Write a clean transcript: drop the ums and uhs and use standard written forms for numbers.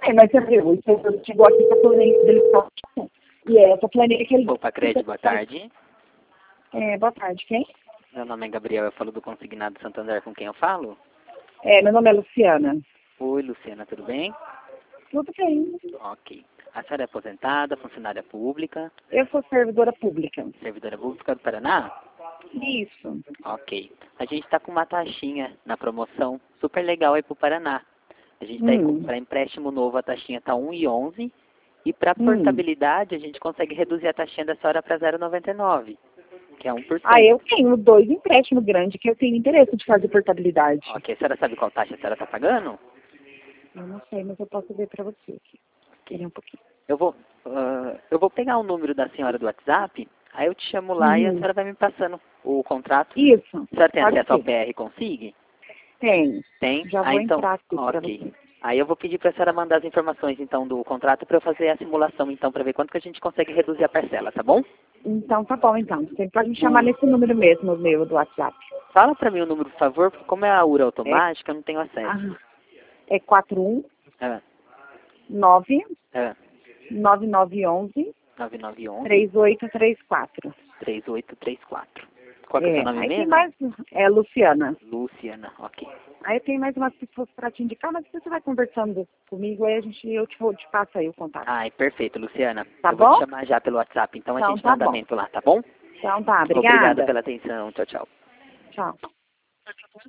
É, mas você viu, eu chegou aqui com a planilha dele. E é essa planilha que ele... Opa, Crédito, boa tarde. Boa tarde, quem? Meu nome é Gabriel, eu falo do Consignado Santander, com quem eu falo? Meu nome é Luciana. Oi, Luciana, tudo bem? Tudo bem. Ok. A senhora é aposentada, funcionária pública, Eu sou servidora pública. servidora pública do Paraná? Isso. Ok. A gente está com uma taxinha na promoção super legal aí pro Paraná. A gente está aí para empréstimo novo, a taxinha está 1,11 e para portabilidade a gente consegue reduzir a taxinha da senhora para 0,99, que é 1%. Eu tenho 2 empréstimos grandes que eu tenho interesse de fazer portabilidade. Ok, a senhora sabe qual taxa a senhora está pagando? Eu não sei, mas eu posso ver para você aqui. Queria um pouquinho. Eu vou pegar o número da senhora do WhatsApp, aí eu te chamo lá e a senhora vai me passando o contrato. Isso. A senhora tem Pode acesso ao ser. PR Consigue? Tem. Tem? Já vou Então, entrar aqui para ok. você. Aí eu vou pedir para a senhora mandar as informações então do contrato para eu fazer a simulação então para ver quanto que a gente consegue reduzir a parcela, tá bom? Então, tá bom, então. Você pode me chamar nesse número mesmo, meu, do WhatsApp. Fala para mim o número, por favor, porque como é a URA automática, eu não tenho acesso. É 41 É, 9 é. 9911 9911 3834. 3834. Qual que é o seu nome Aí tem mesmo? mais. É Luciana. Luciana, ok. Aí tem mais umas pessoas para te indicar, mas você vai conversando comigo, aí eu te passo aí o contato. Ai, perfeito, Luciana. Tá Eu vou bom? te chamar já pelo WhatsApp, então a Então gente dá tá bom. andamento lá, tá bom? Então tá, Obrigado obrigada. pela atenção. Tchau, tchau. Tchau.